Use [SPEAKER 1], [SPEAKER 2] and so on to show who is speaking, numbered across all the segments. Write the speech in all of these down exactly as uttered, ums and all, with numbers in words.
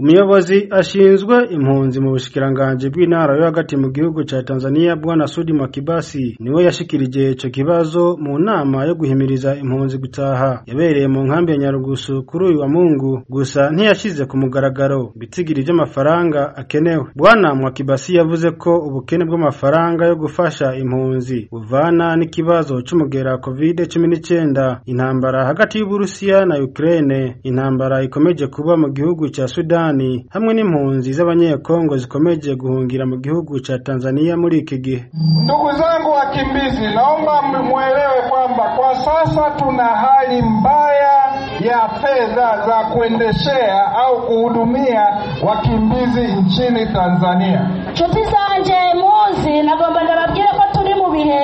[SPEAKER 1] Umuyobozi ashinzwe impunzi mu bushikiranganje bw'intara yo hagati mu gihugu ca Tanzania Bwana Sudi Mwakibasi niwe yashikirije ico kibazo mu nama yo guhimiriza impunzi gutaha yabereye mu nkambi ya Nyarugusu kuri uyu wa Mungu, gusa ntiyashize ku mugaragaro bitigiri vy'amafaranga akenewe. Bwana Mwakibasi yavuze ko ubukene bw'amafaranga yo gufasha impunzi buvana n'ikibazo c'umugera covid cumi n'icenda, intambara hagati y'Uburusiya na Ukraine, intambara ikomeje kuba mu gihugu ca Sudani, hamwe n'impunzi z'abanyekongo zikomeje guhungira mu gihugu ca Tanzania muri iki gihe.
[SPEAKER 2] Ndugu zangu wakimbizi, naomba muelewe kwamba kwa sasa tuna hali mbaya ya fedha za kuendeshea au kuhudumia wakimbizi nchini Tanzania.
[SPEAKER 3] Chuti zanje muzi nagomba ndababwira ko turi mu bihe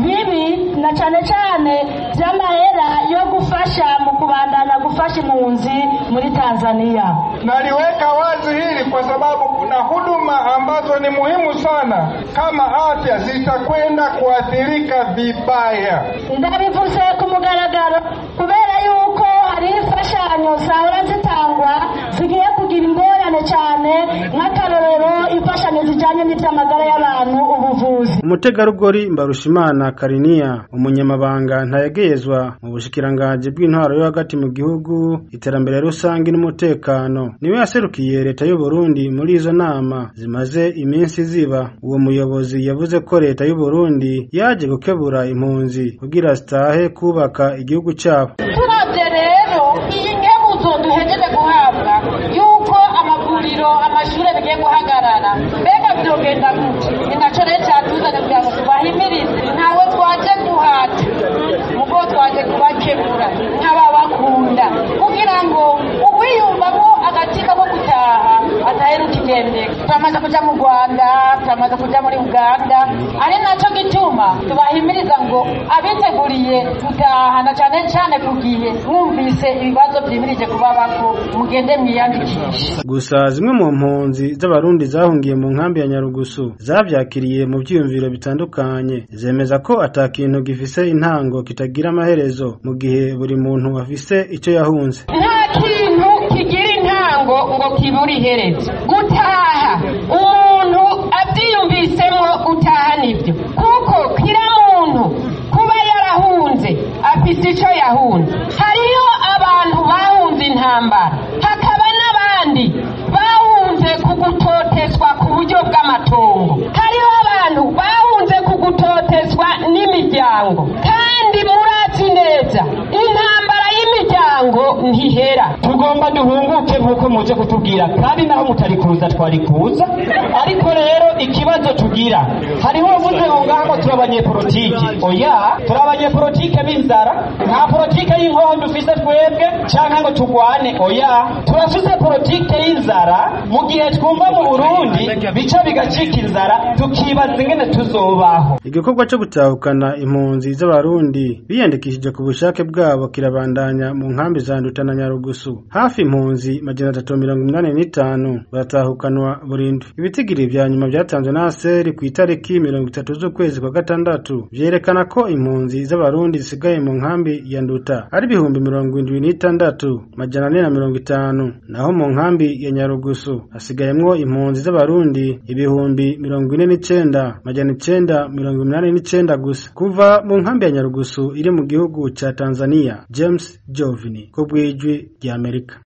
[SPEAKER 3] bibi na cyane cyane by'amahera yo gufasha mu kubandana gufasha impunzi muri Tanzania.
[SPEAKER 2] Naliweka wazi hili kwa sababu kuna huduma ambazo ni muhimu sana kama afya zitakwenda kuathirika vibaya.
[SPEAKER 3] Ndabivuze ku mugaragaro kubera yuko hari imfashanyo zahora zitangwa zigiye kugira ingorane cyane nk'akarorero imfashanyo zijanye n'ivy'amagara y'abantu, ubuvuzi.
[SPEAKER 1] Umutegarugori Mbarushimana Kariniya, umunyamabanga ntayegeyezwa mu bushikiranganje bw'intwaro yo hagati mu gihugu, iterambere rusangi n'umutekano, niwe yaserukiye leta y'u Burundi muri izo nama zimaze iminsi ziba. Uwo muyobozi yavuze ko leta y'u Burundi yaje gukebura impunzi kugira zitahe kubaka igihugu cyabo.
[SPEAKER 3] Turavye rero iyi nkebuzo duhejeje guhabwa yuko amavuriro amashure bigiye guhagarara, mbega vyogenda gute? Ninaco rero catuzanye kugira ngo tubahimirize, ntawe twaje guhata mugo twaje kubakebura nk'ababakunda kugira ngo uwiyumvamo agatika ko gutaha ataheruka igendeka. Turamaze kuja mu Rwanda, turamaze kuja muri Uganda, ari naco gituma tubahimiriza ngo abiteguriye gutaha na cane cane kugiye mwumvise ibibazo vyimirije kubabako mugende mwiyandikishe.
[SPEAKER 1] Gusa zimwe mu mpunzi z'abarundi zahungiye mu nkambi ya Nyarugusu zavyakiriye mu vyiyumviro bitandukanye, zemeza ko atakintu gifise intango kitagira amaherezo mu gihe buri muntu afise ico yahunze.
[SPEAKER 3] Nta kintu kigira intango ngo kiburi iherezo. Gutaha umuntu avyiyumvisemwo gutaha nivyo, kuko kira muntu kuba yarahunze afise ico yahunze. Hariyo abantu bahunze intambara, hakaba n'abandi bahunze kugutotezwa ku buryo bw'amatongo, hariho abantu bahunze kugutotezwa n'imiryango, kandi murazi neza intambara y'imiryango ntihera.
[SPEAKER 4] Tugomba duhunguke nk'uko muje kutubwira, kandi naho mutari kuza twari kuza, ariko rero ikibazo tugira hariho uvuze ngo ngaho turabanyepolitiki. Oya, turabanyepolitike b'inzara, nta politike y'inkoho dufise twebwe canke ngo tugwane. Oya, turafise politike y'inzara. Mu gihe twumva mu Burundi bica bigacika inzara, tukibaza ingene tuzobaho.
[SPEAKER 1] Igikorwa cyo gutahukana impunzi z'abarundi biyandikishije ku bushake bwabo kirabandanya mu nkambi za Nduta na Nyarugusu. Hafi impunzi majana atatu mirongo umunani n'itanu batahukanwa burundu. Ibitigiri vya nyuma vyatanzwe na Aseri ku itariki mirongo itatu z'ukwezi kwa gatandatu vyerekana ko impunzi z'abarundi zisigaye mu nkambi ya Nduta ari ibihumbi mirongo indwi n'itandatu majana ane na mirongo itanu, naho mu nkambi ya Nyarugusu hasigayemwo impunzi z'abarundi ibihumbi mirongo ine n'icenda majana icenda mirongo umunani n'icenda gusa. Kuva mu nkambi ya Nyarugusu iri mu gihugu ca Tanzania, James Jovini, ku bw'ijwi ry'Amerika.